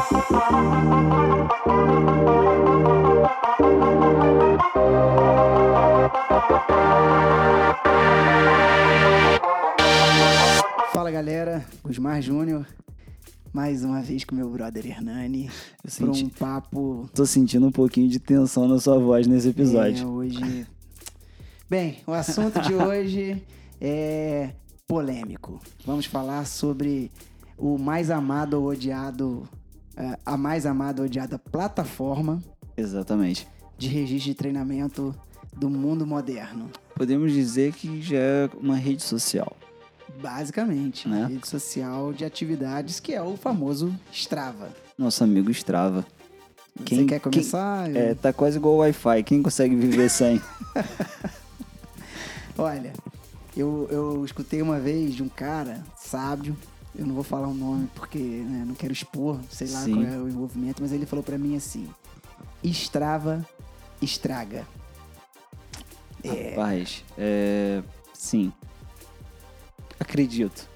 Fala galera, Gusmar Júnior, mais uma vez com meu brother Hernani, para um papo... Tô sentindo um pouquinho de tensão na sua voz nesse episódio. Hoje... Bem, o assunto de hoje é polêmico. Vamos falar sobre o mais amado ou odiado, a mais amada ou odiada plataforma... Exatamente. De registro de treinamento do mundo moderno. Podemos dizer que já é uma rede social. Basicamente, né? Uma rede social de atividades que é o famoso Strava. Nosso amigo Strava. Você quer começar? Tá quase igual o Wi-Fi. Quem consegue viver sem? Olha, eu escutei uma vez de um cara sábio, eu não vou falar o nome porque não quero expor, sei lá Sim. qual é o envolvimento, mas ele falou pra mim assim: Strava estraga. Rapaz, sim. Acredito.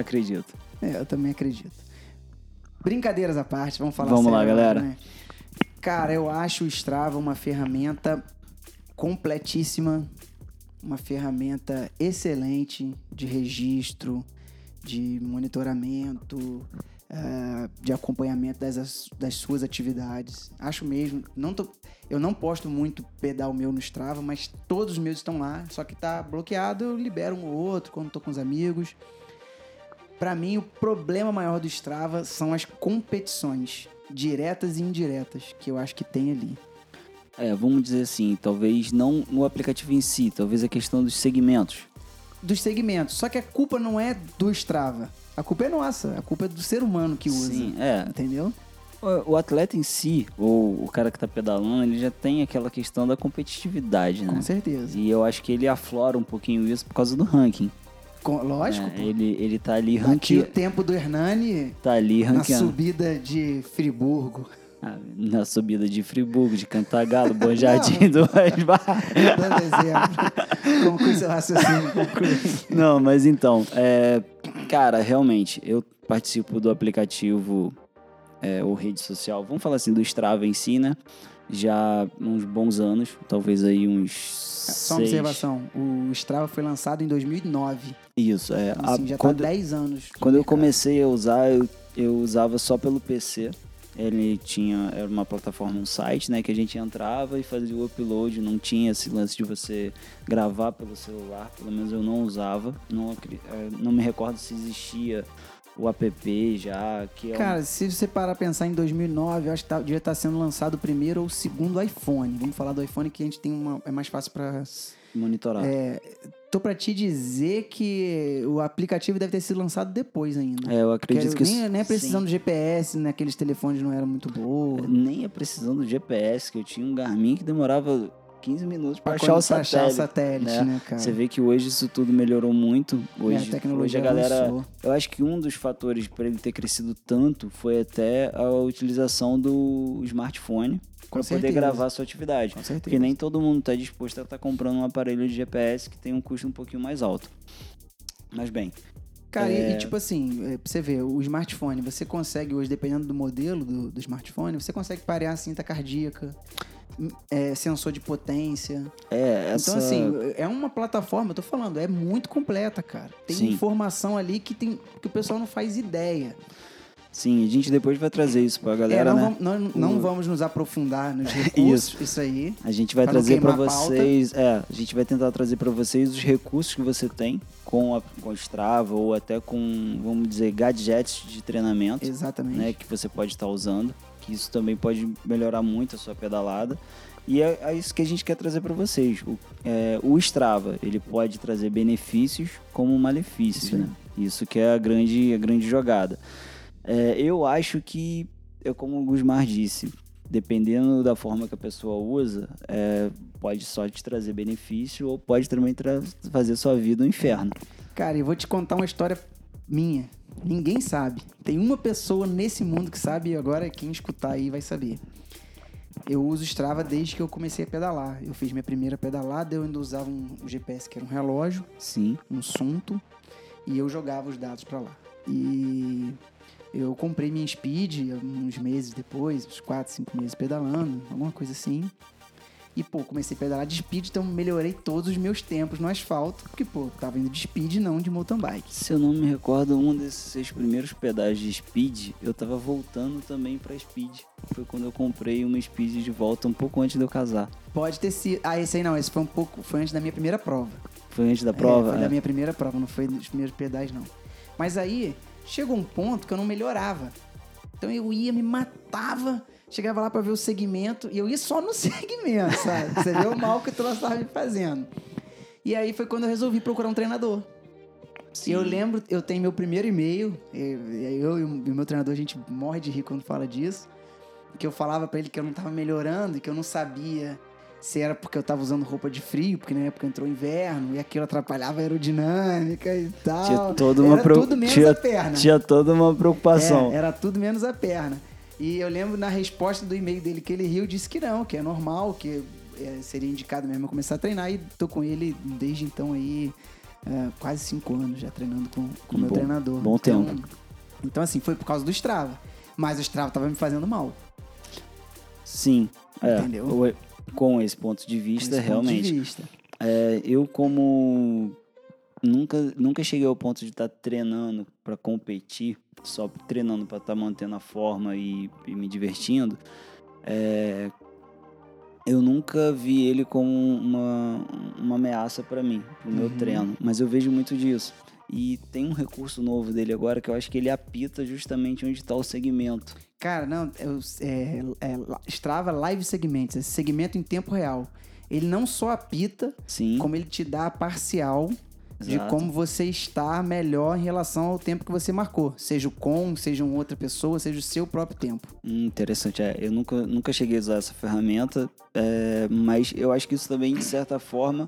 Eu também acredito. Brincadeiras à parte, vamos falar Vamos sério lá, galera. né? Cara, eu acho o Strava uma ferramenta completíssima, uma ferramenta excelente de registro, de monitoramento, de acompanhamento das suas atividades. Acho mesmo. Eu não posto muito pedal meu no Strava, mas todos os meus estão lá. Só que tá bloqueado, eu libero um ou outro quando tô com os amigos. Pra mim, o problema maior do Strava são as competições, diretas e indiretas, que eu acho que tem ali. Vamos dizer assim, talvez não no aplicativo em si, talvez a questão dos segmentos. Dos segmentos. Só que a culpa não é do Strava. A culpa é nossa. A culpa é do ser humano que usa. Sim, Entendeu? O atleta em si, ou o cara que tá pedalando, ele já tem aquela questão da competitividade, né? Com certeza. E eu acho que ele aflora um pouquinho isso por causa do ranking. Lógico, pô. Ele tá ali Aqui ranqueando. o tempo do Hernani Tá ali na ranqueando. subida de Friburgo. Na subida de Friburgo, de Cantagalo, Bom Jardim do Asbar. Dando exemplo. Conclui seu raciocínio, conclui. Não, mas então, cara, realmente, eu participo do aplicativo ou rede social, vamos falar assim, do Strava em si, né? Já há uns bons anos, talvez aí uns Só uma observação, o Strava foi lançado em 2009. Isso, Assim, já tá há 10 anos. Quando eu comecei a usar, eu usava só pelo PC. Era uma plataforma, um site, né, que a gente entrava e fazia o upload, não tinha esse lance de você gravar pelo celular, pelo menos eu não usava, não me recordo se existia o app já, que é Cara, se você parar a pensar em 2009, eu acho que devia estar sendo lançado o primeiro ou o segundo iPhone. Vamos falar do iPhone que a gente tem é mais fácil para monitorar. Tô pra te dizer que o aplicativo deve ter sido lançado depois ainda. Eu acredito que nem a precisão do GPS naqueles telefones não era muito boa. Nem a precisão do GPS, que eu tinha um Garmin que demorava 15 minutos para achar o satélite, né, cara? Você vê que hoje isso tudo melhorou muito. A tecnologia hoje a galera... avançou. Eu acho que um dos fatores para ele ter crescido tanto foi até a utilização do smartphone para poder gravar a sua atividade. Com certeza. Porque nem todo mundo está disposto a estar comprando um aparelho de GPS que tem um custo um pouquinho mais alto. Mas bem... Cara, e tipo assim, pra você ver, o smartphone, você consegue hoje, dependendo do modelo do smartphone, você consegue parear a cinta cardíaca, sensor de potência. Então, assim, é uma plataforma, eu tô falando, é muito completa, cara. Tem informação ali que o pessoal não faz ideia. Sim, a gente depois vai trazer isso pra galera, né? Não vamos nos aprofundar nos recursos, isso aí. A gente vai trazer pra vocês... a gente vai tentar trazer pra vocês os recursos que você tem com o Strava ou até com, vamos dizer, gadgets de treinamento. Exatamente. Né, que você pode estar usando, que isso também pode melhorar muito a sua pedalada. E é isso que a gente quer trazer para vocês. O Strava, ele pode trazer benefícios como malefícios, né? Isso que é a grande jogada. Eu acho que, como o Gusmar disse, dependendo da forma que a pessoa usa, pode só te trazer benefício ou pode também fazer sua vida um inferno. Cara, eu vou te contar uma história minha. Ninguém sabe. Tem uma pessoa nesse mundo que sabe e agora quem escutar aí vai saber. Eu uso Strava desde que eu comecei a pedalar. Eu fiz minha primeira pedalada, eu ainda usava um GPS que era um relógio, sim, um Sunto, e eu jogava os dados pra lá. E eu comprei minha Speed uns meses depois, uns 4, 5 meses pedalando, alguma coisa assim. E, pô, comecei a pedalar de Speed, então melhorei todos os meus tempos no asfalto, porque, pô, tava indo de Speed, não de mountain bike. Se eu não me recordo, um desses 6 primeiros pedais de Speed, eu tava voltando também pra Speed. Foi quando eu comprei uma Speed de volta, um pouco antes de eu casar. Pode ter sido... Ah, esse aí não, esse foi antes da minha primeira prova. Foi antes da prova? Foi da minha primeira prova, não foi dos primeiros pedais, não. Mas aí, chegou um ponto que eu não melhorava. Então eu ia, me matava, chegava lá pra ver o segmento, e eu ia só no segmento, sabe? Você vê o mal que o troço tava me fazendo. E aí foi quando eu resolvi procurar um treinador. Sim. E eu lembro, eu tenho meu primeiro e-mail, eu e o meu treinador, a gente morre de rir quando fala disso, que eu falava pra ele que eu não tava melhorando, que eu não sabia se era porque eu tava usando roupa de frio, porque na época entrou inverno, e aquilo atrapalhava a aerodinâmica e tal. Tinha toda uma tudo menos a perna. Tinha toda uma preocupação. Era tudo menos a perna. E eu lembro na resposta do e-mail dele que ele riu, disse que não, que é normal, que seria indicado mesmo eu começar a treinar, e tô com ele desde então aí, quase 5 anos já treinando com o meu treinador. Bom tempo. Então assim, foi por causa do Strava, mas o Strava tava me fazendo mal. Sim, entendeu? Com esse ponto de vista, realmente. Eu como nunca cheguei ao ponto de estar treinando para competir, só treinando para estar mantendo a forma e me divertindo, eu nunca vi ele como uma ameaça para mim, pro meu treino, mas eu vejo muito disso. E tem um recurso novo dele agora que eu acho que ele apita justamente onde está o segmento. Cara, não, Strava Live Segments, esse segmento em tempo real. Ele não só apita, Sim. como ele te dá a parcial de Exato. como você está melhor em relação ao tempo que você marcou. Seja o com, seja uma outra pessoa, seja o seu próprio tempo. Interessante. Eu nunca cheguei a usar essa ferramenta, mas eu acho que isso também, de certa forma,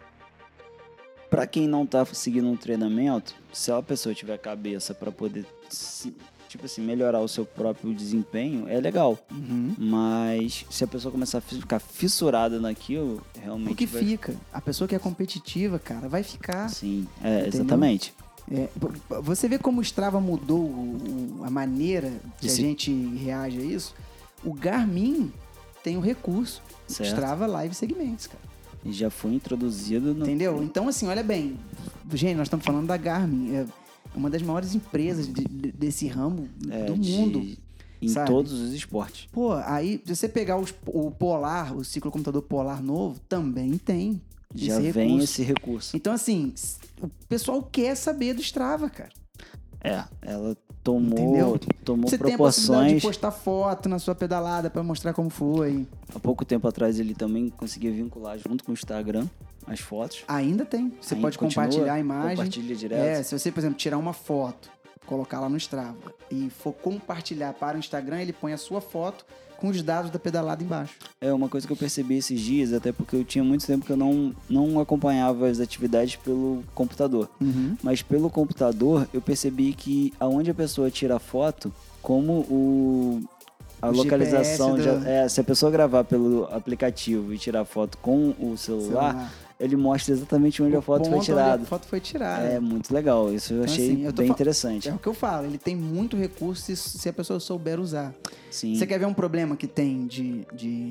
para quem não tá seguindo um treinamento, se a pessoa tiver cabeça para poder, tipo assim, melhorar o seu próprio desempenho, é legal. Mas se a pessoa começar a ficar fissurada naquilo, realmente Porque fica. A pessoa que é competitiva, cara, vai ficar. Sim, exatamente. Você vê como o Strava mudou a maneira que a gente reage a isso? O Garmin tem um recurso, certo. Strava Live Segments, cara. E já foi introduzido no... Entendeu? Então, assim, olha bem. Gente, nós estamos falando da Garmin. É uma das maiores empresas desse ramo do mundo. Em sabe? todos os esportes. Pô, aí, se você pegar o Polar, o ciclocomputador Polar novo, também tem Já vem esse recurso. Então, assim, o pessoal quer saber do Strava, cara. Ela tomou Você proporções. tem a possibilidade de postar foto na sua pedalada pra mostrar como foi. Há pouco tempo atrás ele também conseguia vincular junto com o Instagram as fotos. Ainda tem. Você pode compartilhar a imagem. Compartilha direto. Se você, por exemplo, tirar uma foto, colocar lá no Strava e for compartilhar para o Instagram, ele põe a sua foto com os dados da pedalada embaixo. É uma coisa que eu percebi esses dias, até porque eu tinha muito tempo que eu não acompanhava as atividades pelo computador. Mas pelo computador eu percebi que aonde a pessoa tira a foto, como a localização se a pessoa gravar pelo aplicativo e tirar foto com o celular, ele mostra exatamente onde a foto foi tirada. A foto foi tirada. É muito legal, isso eu achei bem interessante. É o que eu falo, ele tem muito recurso se a pessoa souber usar. Sim. Você quer ver um problema que tem de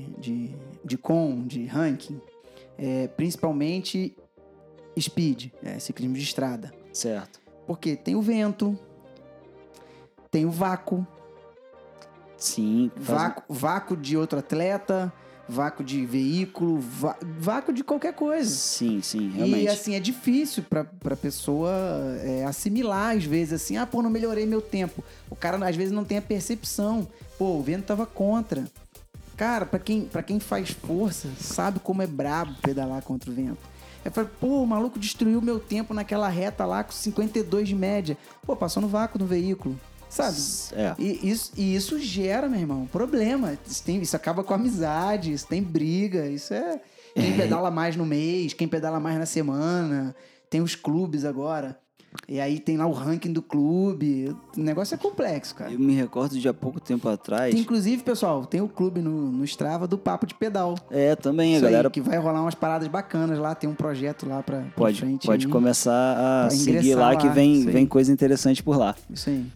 ranking? Principalmente speed, ciclismo de estrada. Certo. Porque tem o vento, tem o vácuo. Sim. Vácuo de outro atleta, vácuo de veículo, vácuo de qualquer coisa. Sim, realmente. E assim, é difícil pra pessoa assimilar, às vezes, assim, não melhorei meu tempo. O cara, às vezes, não tem a percepção. Pô, o vento tava contra. Cara, pra quem faz força, sabe como é brabo pedalar contra o vento. Eu falei, o maluco destruiu meu tempo naquela reta lá com 52 de média. Passou no vácuo do veículo. Sabe? E isso gera, meu irmão, problema. Isso acaba com a amizade, isso tem briga, isso quem pedala mais no mês, quem pedala mais na semana. Tem os clubes agora. E aí tem lá o ranking do clube. O negócio é complexo, cara. Eu me recordo de há pouco tempo atrás. Inclusive, pessoal, tem o clube no Strava do Papo de Pedal. Também, isso a galera... Aí, que vai rolar umas paradas bacanas lá, tem um projeto lá pra frente. Pode aí, começar a seguir lá, lá, que vem coisa interessante por lá. Isso aí.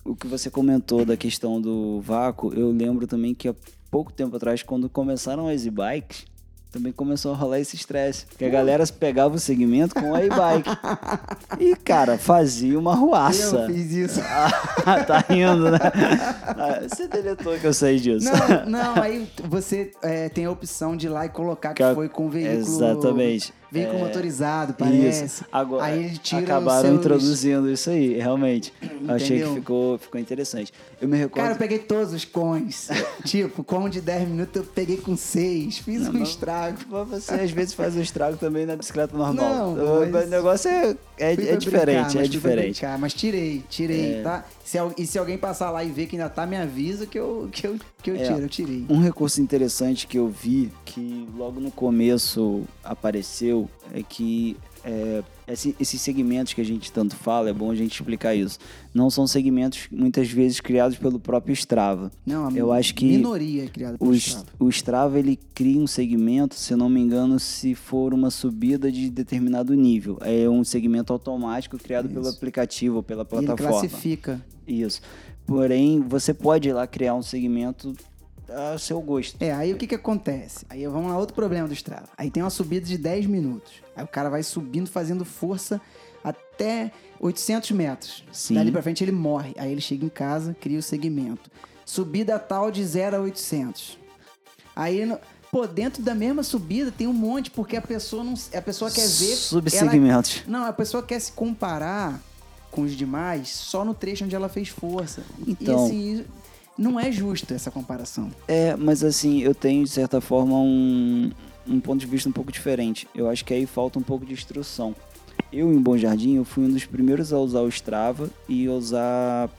o que você comentou da questão do vácuo, eu lembro também que há pouco tempo atrás, quando começaram as e-bikes, também começou a rolar esse estresse. Porque a galera pegava o segmento com a e-bike. E, cara, fazia uma ruaça. Eu fiz isso. Tá rindo, né? Você deletou que eu sei disso. Não, aí você tem a opção de ir lá e colocar que foi com veículo... Exatamente. Veículo motorizado, parece. Isso. Agora, aí ele tira acabaram introduzindo isso aí, realmente. Entendeu? Achei que ficou interessante. Eu me recordo... Cara, eu peguei todos os cones. Tipo, com de 10 minutos eu peguei com 6. Fiz um estrago. Mas você às vezes faz um estrago também na bicicleta normal. Não, o negócio é diferente, é diferente. Mas tirei, tá? Se alguém passar lá e ver que ainda tá, me avisa que eu tiro, eu tirei. Um recurso interessante que eu vi, que logo no começo apareceu, é que esses segmentos que a gente tanto fala, é bom a gente explicar isso. Não são segmentos, muitas vezes, criados pelo próprio Strava. Não, eu acho que minoria é criada pelo Strava. O Strava, ele cria um segmento, se eu não me engano, se for uma subida de determinado nível. É um segmento automático criado pelo aplicativo ou pela plataforma. Ele classifica. Isso. Porém, você pode ir lá criar um segmento a seu gosto. Aí o que acontece? Aí vamos lá, outro problema do Strava. Aí tem uma subida de 10 minutos. Aí o cara vai subindo, fazendo força até 800 metros. Sim. Dali pra frente ele morre. Aí ele chega em casa, cria o segmento. Subida tal de 0 a 800. Aí, dentro da mesma subida tem um monte, porque a pessoa quer ver... Subsegmentos. A pessoa quer se comparar com os demais só no trecho onde ela fez força. Então... E assim... Não é justo essa comparação. Mas assim, eu tenho, de certa forma, um ponto de vista um pouco diferente. Eu acho que aí falta um pouco de instrução. Eu, em Bom Jardim, eu fui um dos primeiros a usar o Strava e usar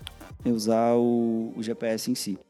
o GPS em si.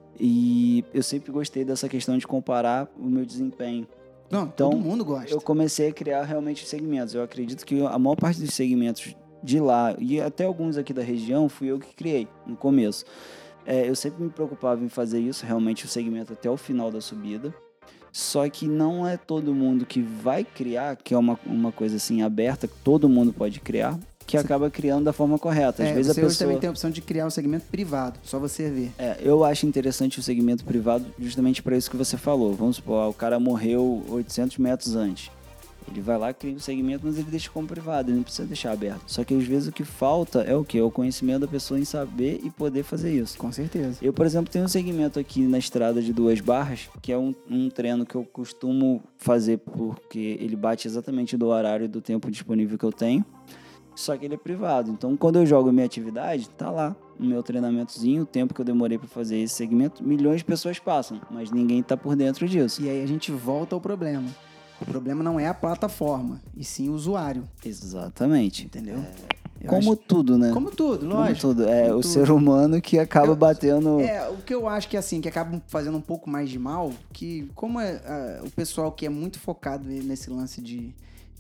E eu sempre gostei dessa questão de comparar o meu desempenho. Não, então, todo mundo gosta. Eu comecei a criar realmente segmentos. Eu acredito que a maior parte dos segmentos de lá, e até alguns aqui da região, fui eu que criei no começo. Eu sempre me preocupava em fazer isso, realmente o segmento até o final da subida. Só que não é todo mundo que vai criar, que é uma coisa assim aberta, que todo mundo pode criar, que acaba criando da forma correta. Às vezes a pessoa também tem a opção de criar um segmento privado, só você ver. Eu acho interessante o segmento privado justamente para isso que você falou. Vamos supor, o cara morreu 800 metros antes. Ele vai lá, cria um segmento, mas ele deixa como privado, ele não precisa deixar aberto. Só que às vezes o que falta é o quê? É o conhecimento da pessoa em saber e poder fazer isso. Com certeza. Eu, por exemplo, tenho um segmento aqui na estrada de 2 barras, que é um treino que eu costumo fazer porque ele bate exatamente do horário e do tempo disponível que eu tenho. Só que ele é privado. Então, quando eu jogo a minha atividade, tá lá o meu treinamentozinho, o tempo que eu demorei para fazer esse segmento, milhões de pessoas passam, mas ninguém tá por dentro disso. E aí a gente volta ao problema. O problema não é a plataforma, e sim o usuário. Exatamente. Entendeu? Como tudo, né? Como tudo, lógico. Como tudo. É o ser humano que acaba batendo... O que eu acho que assim, que acaba fazendo um pouco mais de mal, que como o pessoal que é muito focado nesse lance de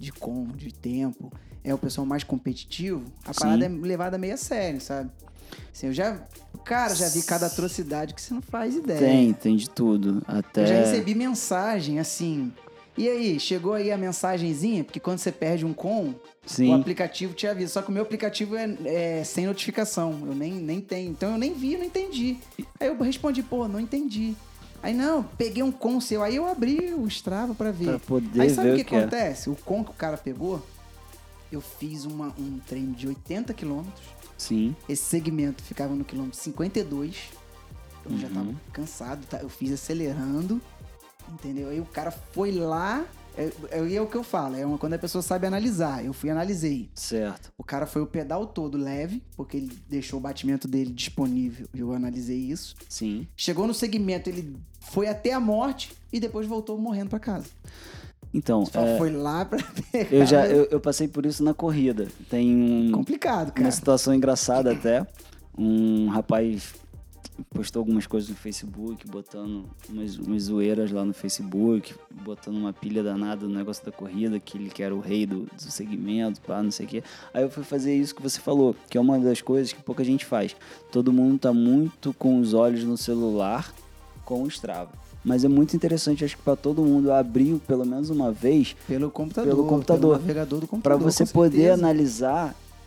tempo, é o pessoal mais competitivo, a parada é levada meio a sério, sabe? Assim, eu já vi cada atrocidade que você não faz ideia. Tem de tudo. Até... Eu já recebi mensagem assim... E aí, chegou aí a mensagenzinha? Porque quando você perde um o aplicativo te avisa. Só que o meu aplicativo é sem notificação. Eu nem tenho. Então eu nem vi, não entendi. Aí eu respondi, não entendi. Aí não, peguei um seu. Aí eu abri o Strava pra ver. Pra poder aí sabe ver o que acontece? O que o cara pegou, eu fiz um treino de 80 quilômetros. Sim. Esse segmento ficava no quilômetro 52. Eu já tava cansado, eu fiz acelerando. Entendeu? Aí o cara foi lá, é o que eu falo, quando a pessoa sabe analisar. Eu analisei. Certo. O cara foi o pedal todo leve, porque ele deixou o batimento dele disponível. Eu analisei isso. Sim. Chegou no segmento, ele foi até a morte e depois voltou morrendo pra casa. Então, foi lá pra pegar. Eu passei por isso na corrida. Tem complicado, cara. Uma situação engraçada até. Um rapaz postou algumas coisas no Facebook, botando umas zoeiras lá no Facebook, botando uma pilha danada no negócio da corrida, que ele que era o rei do segmento, não sei o quê. Aí eu fui fazer isso que você falou, que é uma das coisas que pouca gente faz. Todo mundo tá muito com os olhos no celular com o Strava. Mas é muito interessante, acho que para todo mundo abrir pelo menos uma vez pelo computador, pelo navegador do computador, para você poder analisar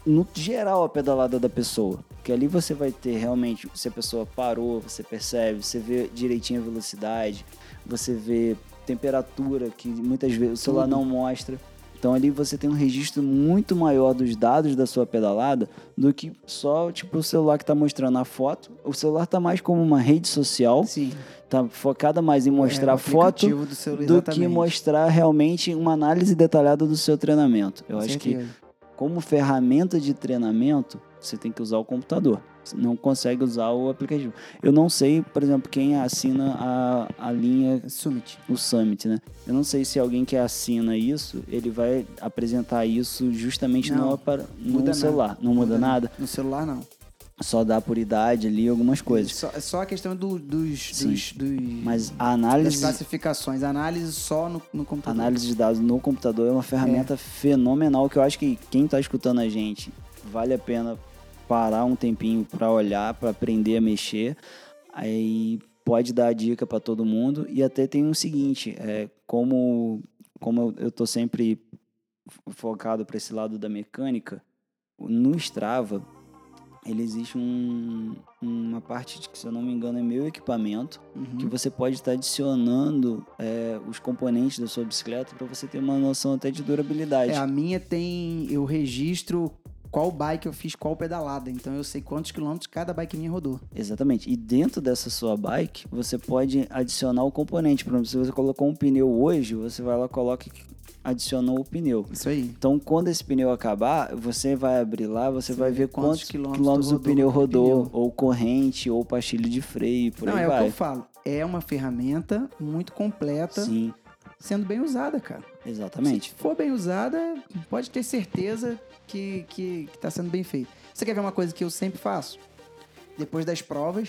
no geral a pedalada da pessoa. Porque ali você vai ter realmente, se a pessoa parou, você percebe, você vê direitinho a velocidade, você vê temperatura, que muitas vezes o celular não mostra. Então ali você tem um registro muito maior dos dados da sua pedalada do que só tipo o celular que está mostrando a foto. O celular está mais como uma rede social, Sim. tá focada mais em mostrar o foto aplicativo do celular, do exatamente. que mostrar realmente uma análise detalhada do seu treinamento. Eu Com acho que certeza. como ferramenta de treinamento, você tem que usar o computador. Você não consegue usar o aplicativo. Eu não sei, por exemplo, quem assina a linha, Summit. o Summit, né? Eu não sei se alguém que assina isso, ele vai apresentar isso justamente Não, no celular. nada. Não muda nada? No celular, não. Só dá por idade ali, algumas coisas. Só a questão dos Mas a das análise... classificações. Análise só no computador. Análise de dados no computador é uma ferramenta fenomenal que eu acho que quem está escutando a gente vale a pena parar um tempinho para olhar, para aprender a mexer. Aí pode dar a dica para todo mundo. E até tem o seguinte, como eu tô sempre focado para esse lado da mecânica, no Strava ele existe uma parte de que, se eu não me engano, é meu equipamento, que você pode estar adicionando os componentes da sua bicicleta para você ter uma noção até de durabilidade. A minha eu registro qual bike eu fiz, qual pedalada. Então eu sei quantos quilômetros cada bike minha rodou. Exatamente. E dentro dessa sua bike, você pode adicionar o componente. Por exemplo, se você colocou um pneu hoje, você vai lá, coloca e adicionou o pneu. Isso aí. Então, quando esse pneu acabar, você vai abrir lá, você vai ver quantos quilômetros o pneu rodou, ou corrente, ou pastilha de freio, por aí vai. Não, é o que eu falo. É uma ferramenta muito completa, Sim, sendo bem usada, cara. exatamente. Se for bem usada, pode ter certeza que tá sendo bem feito. Você quer ver uma coisa que eu sempre faço? Depois das provas,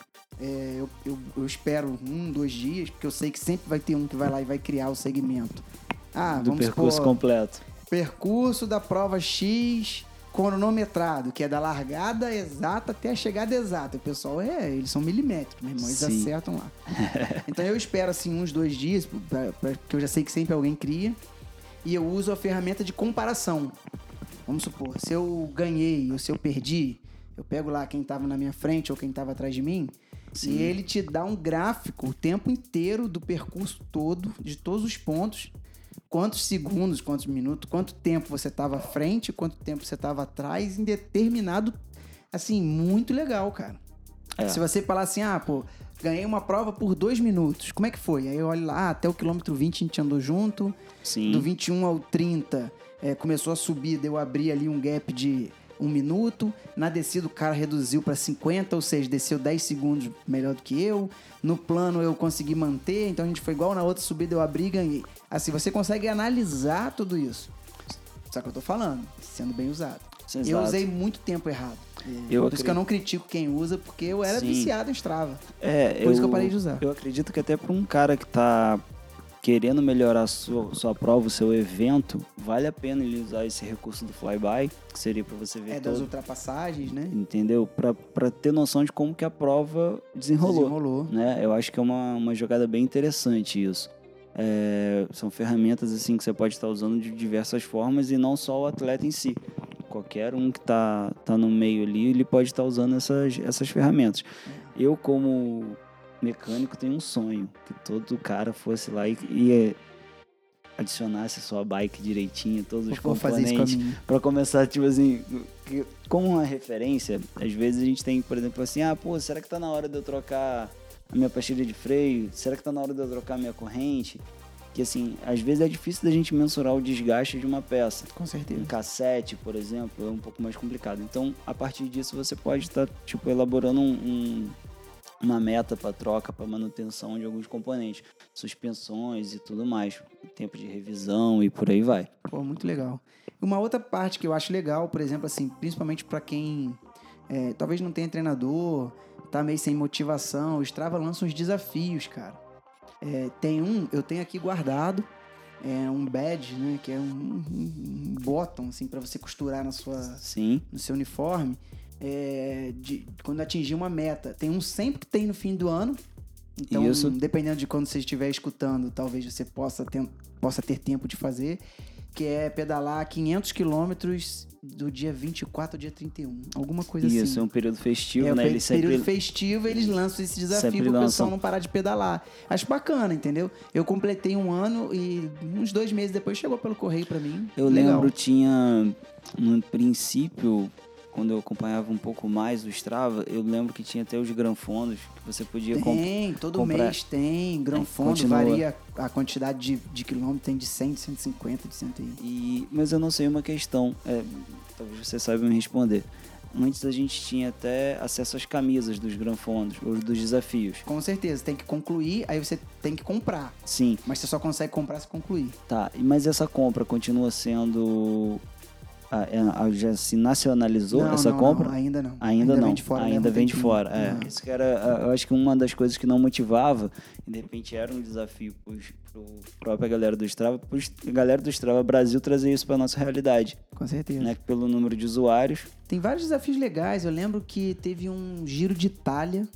eu espero 2 dias, porque eu sei que sempre vai ter um que vai lá e vai criar o segmento. Do percurso completo. Percurso da prova X cronometrado, que é da largada exata até a chegada exata. O pessoal, eles são milimétricos, meu irmão, eles acertam lá. Então eu espero assim uns 2 dias, porque eu já sei que sempre alguém cria, e eu uso a ferramenta de comparação. Vamos supor, se eu ganhei ou se eu perdi, eu pego lá quem estava na minha frente ou quem estava atrás de mim, e ele te dá um gráfico o tempo inteiro do percurso todo, de todos os pontos, quantos segundos, quantos minutos, quanto tempo você estava à frente, quanto tempo você estava atrás, em determinado, assim, muito legal, cara. Se você falar assim, ganhei uma prova por 2 minutos, como é que foi? Aí eu olho lá, até o quilômetro 20 a gente andou junto, do 21 ao 30 começou a subir, eu abri ali um gap de 1 minuto, na descida o cara reduziu para 50, ou seja, desceu 10 segundos melhor do que eu, no plano eu consegui manter, então a gente foi igual, na outra subida eu abri e ganhei. Assim, você consegue analisar tudo isso. Só que eu tô falando, sendo bem usado. Exato. Eu usei muito tempo errado. Por isso que eu não critico quem usa, porque eu era viciado em Strava. Por isso que eu parei de usar. Eu acredito que até para um cara que tá querendo melhorar a sua prova, o seu evento, vale a pena ele usar esse recurso do flyby, que seria para você ver das ultrapassagens, né? Entendeu? Para ter noção de como que a prova desenrolou. Né? Eu acho que é uma jogada bem interessante isso. São ferramentas assim que você pode estar usando de diversas formas e não só o atleta em si. Qualquer um que tá no meio ali, ele pode estar usando essas ferramentas. Eu, como mecânico, tenho um sonho, que todo cara fosse lá e adicionasse a sua bike direitinho, todos os componentes, para começar, tipo assim, como uma referência. Às vezes a gente tem, por exemplo, assim, será que tá na hora de eu trocar a minha pastilha de freio? Será que tá na hora de eu trocar a minha corrente? Que assim, às vezes é difícil da gente mensurar o desgaste de uma peça. Com certeza. Um cassete, por exemplo, é um pouco mais complicado. Então, a partir disso, você pode estar, elaborando uma meta para troca, para manutenção de alguns componentes, suspensões e tudo mais, tempo de revisão e por aí vai. Pô, muito legal. Uma outra parte que eu acho legal, por exemplo, assim, principalmente para quem talvez não tenha treinador, tá meio sem motivação, o Strava lança uns desafios, cara. Eu tenho aqui guardado, um badge, né, que é um botão, assim, para você costurar no seu uniforme, quando atingir uma meta. Tem um sempre que tem no fim do ano, então, dependendo de quando você estiver escutando, talvez você possa ter tempo de fazer. que é pedalar 500 quilômetros do dia 24 ao dia 31. Alguma coisa assim. Isso, é um período festivo, É, né? o período festivo, eles lançam esse desafio sempre pro lançam. pessoal não parar de pedalar. Acho bacana, entendeu? Eu completei 1 ano e uns 2 meses depois chegou pelo correio pra mim. Eu Legal. lembro, tinha, no princípio, quando eu acompanhava um pouco mais o Strava, eu lembro que tinha até os granfondos, que você podia Tem, todo comprar. mês tem. Granfondo Continua. varia a quantidade de quilômetros, tem de 100, de 150, de 100 Mas eu não sei uma questão, talvez você saiba me responder. Antes a gente tinha até acesso às camisas dos granfondos, ou dos desafios. Com certeza, tem que concluir, aí você tem que comprar. Sim, Mas você só consegue comprar se concluir. tá. Mas essa compra continua sendo... já se nacionalizou Não, essa não, compra? não, ainda não. Ainda não. Vem de fora, Ainda leva um vem de tempinho. fora. Não. Isso que era, eu acho que uma das coisas que não motivava, e de repente era um desafio pro própria galera do Strava, a galera do Strava Brasil trazer isso pra nossa realidade, Com certeza. né? Pelo número de usuários. Tem vários desafios legais. Eu lembro que teve um Giro de Itália,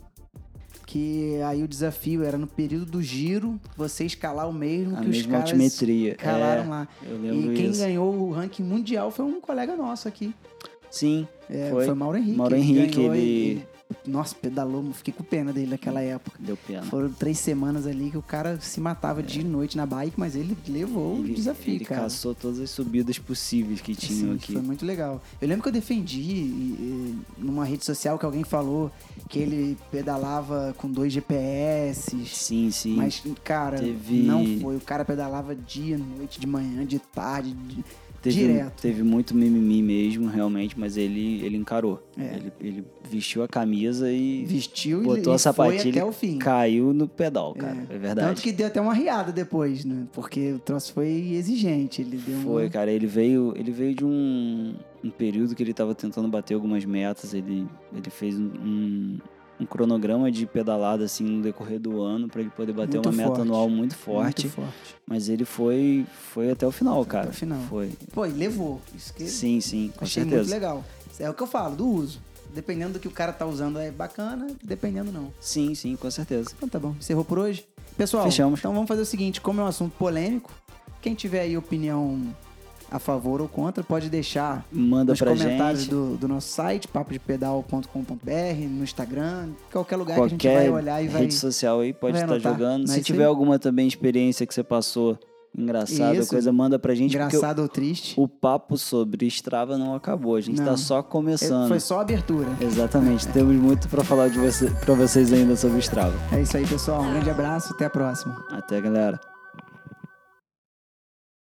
que aí o desafio era no período do giro, você escalar o mesmo A que os mesma caras altimetria. escalaram lá. Eu lembro E quem isso. ganhou o ranking mundial foi um colega nosso aqui. Sim, Foi o Mauro Henrique. Mauro Ele Henrique, ganhou ele nossa, pedalou, fiquei com pena dele naquela época. deu pena. Foram 3 semanas ali que o cara se matava de noite na bike, mas ele levou o desafio, ele cara. caçou todas as subidas possíveis que tinham Sim, aqui. foi muito legal. Eu lembro que eu defendi numa rede social que alguém falou que ele pedalava com 2 GPS. Sim, sim. Mas, cara, Teve- não foi. O cara pedalava dia, noite, de manhã, de tarde, direto. Teve muito mimimi mesmo, realmente, mas ele encarou. É. Ele vestiu a camisa e Vestiu botou e a sapatilha foi até e o fim. caiu no pedal, cara. É verdade. Tanto que deu até uma riada depois, né? Porque o troço foi exigente. Ele deu Foi, cara. Ele veio de um período que ele tava tentando bater algumas metas. Ele fez um cronograma de pedalada assim no decorrer do ano para ele poder bater Muito uma meta forte. anual muito forte. Muito forte. Mas ele foi até o final, cara. Até o final. Foi. Pô, e levou. Isso que Sim, sim, com achei certeza. muito legal. É o que eu falo, do uso. Dependendo do que o cara tá usando é bacana, dependendo não. Sim, sim, com certeza. Então tá bom. Encerrou por hoje? Pessoal, Fechamos. então vamos fazer o seguinte, como é um assunto polêmico, quem tiver aí opinião a favor ou contra, pode deixar Manda nos pra comentários gente. do nosso site, papodepedal.com.br, no Instagram, qualquer lugar que a gente vai Qualquer olhar e vai... rede social aí pode vai estar anotar. jogando. Não é Se isso tiver aí? alguma também experiência que você passou engraçada, Isso. coisa, manda pra gente. Engraçado ou triste. Porque o papo sobre Strava não acabou. A gente Não. tá só começando. Foi só a abertura. Exatamente. Temos muito pra falar pra vocês ainda sobre Strava. É isso aí, pessoal. Um grande abraço, até a próxima. Até, galera.